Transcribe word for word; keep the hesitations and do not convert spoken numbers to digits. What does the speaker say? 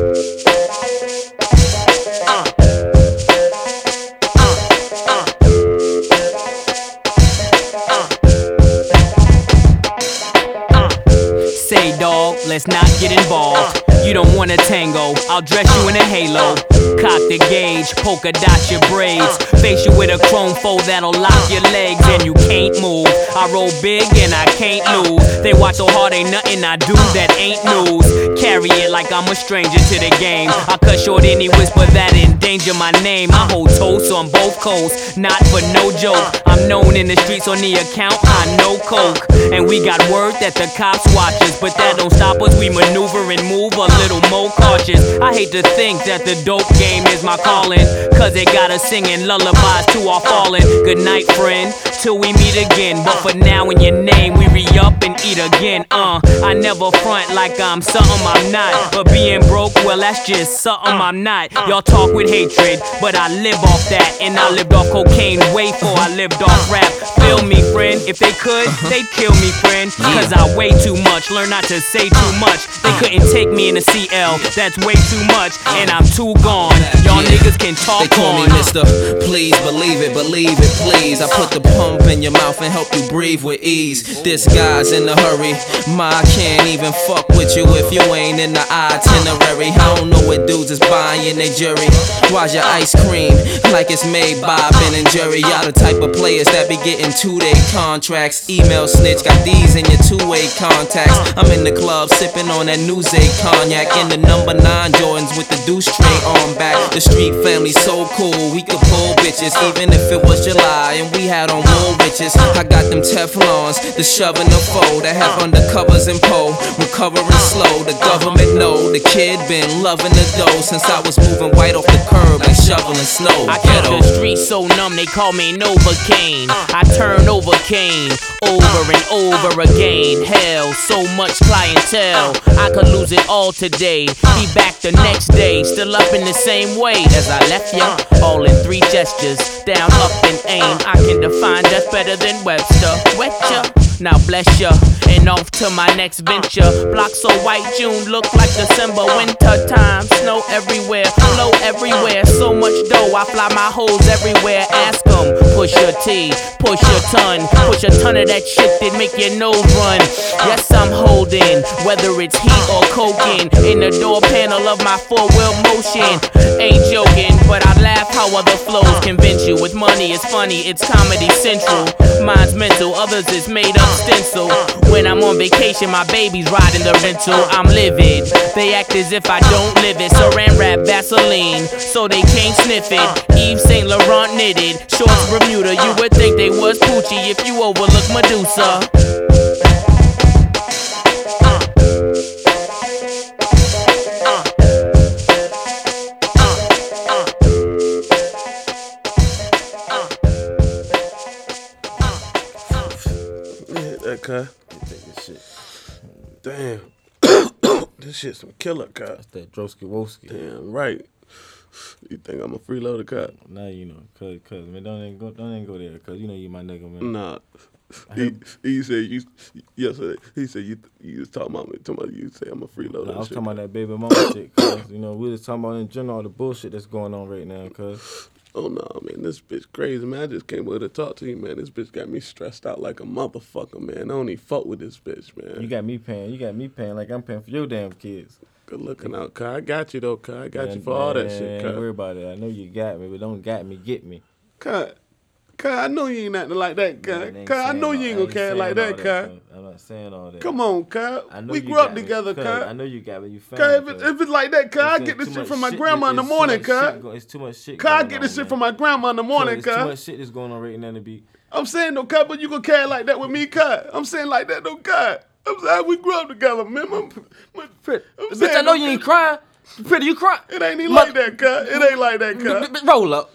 Say dog, let's not get involved. You don't want a tango, I'll dress you in a halo. Cock the gauge, polka dot your braids. Face you with a chrome foe that'll lock your legs and you can't move. I roll big and I can't lose. They watch so hard, ain't nothing I do that ain't news. Carry it like I'm a stranger to the game. I cut short any whisper that endanger my name. I hold toast on both coasts, not for no joke. I'm known in the streets on the account, I know coke. And we got word that the cops watch us, but that don't stop us, we maneuver and move a little more cautious. I hate to think that the dope game is my calling, cause it got us singing lullabies to our fallen. Good night, friend, till we meet again. But for now, in your name, we re-up and eat again. Uh, I never front like I'm something I'm not, but being broke, well, that's just something I'm not. Y'all talk with hatred, but I live off that. And I lived off cocaine way before I lived off rap. Feel me, friend, if they could, they'd kill me, friend, cause I weigh too much, learn not to say too much. They couldn't take me in a C L, that's way too much, and I'm too gone. Y'all niggas can talk on. They call me Mister Please believe it, believe it, please. I put the pump in your mouth and help you breathe with ease. This guy's in a hurry, ma, I can't even fuck with you if you ain't in the itinerary. I don't know what dudes is buying their jury. Why's your ice cream like it's made by Ben and Jerry? Y'all the type of players that be getting two-day contracts. Email snitch, got these in your two-way contacts. I'm in the club sipping on that Nuzay cognac in the number nine Jordans with the deuce tray on back. The street family so cool, we could pull bitches even if it was July and we had on wool riches. I got them Teflons, the shove in the foe that have undercovers and pole. Recovering slow, the government know the kid been loving the dough since I was moving white off the curb like shoveling snow. I kept the streets so numb, they call me Novocaine. I turn over Kane, over and over again. Hell, so much clientele, I could lose it all today. Be back the next day, still up in the same way as I left ya. All in three gestures, down, up, and aim. I can define death better than Webster. Wet ya, now bless ya, and off to my next venture. Block so white, June look like December. Winter time, snow everywhere, flow everywhere. So much dough, I fly my hoes everywhere. Ask 'em, push your T, push your ton, push a ton of that shit that make your nose run. Yes, I'm holding, whether it's heat or coking, in the door panel of my four-wheel motion. Ain't joking, but I laugh how other flows convince you. With money, it's funny, it's Comedy Central. Mine's mental, others is made up stencil. When I'm on vacation, my baby's riding the rental. I'm livid, they act as if I don't live it. Saran wrap Vaseline, so they can't sniff it. Yves Saint Laurent knitted, shorts Bermuda. You would think they was Poochie if you overlook Medusa. That car. Take this shit. Damn. This shit some killer car. That's that Drosky Woski. Damn right. You think I'm a freeloader car? Nah, you know, cause, cause man, don't even go, don't even go there, cause you know you my nigga, man. Nah. He, he said you yesterday. He said you you was talking about me. Talking about you say I'm a freeloader. Nah, I was shit. talking about that baby mama shit, cause you know we was talking about in general all the bullshit that's going on right now, cause. Oh no, man, this bitch crazy, man. I just came over to talk to you, man. This bitch got me stressed out like a motherfucker, man. I don't even fuck with this bitch, man. You got me paying. You got me paying like I'm paying for your damn kids. Good looking out, Kai. I got you though, Kai. I got Man, you for all that shit, man, Kai. Don't worry about it. I know you got me, but don't got me, get me. Kai, Kai, I know you ain't acting like that, Kai. Man, Kai, I know saying you ain't all- gonna carry saying like that, all Kai. cuz. I'm not saying all that. Come on, Kai. I know We you grew up got me, together, cuz. Kai. I know you got me. You Kai, found if, it, if it's like that, Kai, I get this shit from my grandma in the morning, Kai. It's too much shit. Kai, I going get this on, shit man. from my grandma in the morning, Cuz, There's too Kai. much shit that's going on right now to be. I'm saying though, Kai, but you gonna carry like that with me, Kai. I'm saying like that though, Kai. I'm saying we grew up together, man. My, my, Pretty. I'm Bitch, saying, I know though, you ain't Kai, crying. Pretty, you crying. It ain't even like that, Kai. It ain't like that, Kai. Roll up.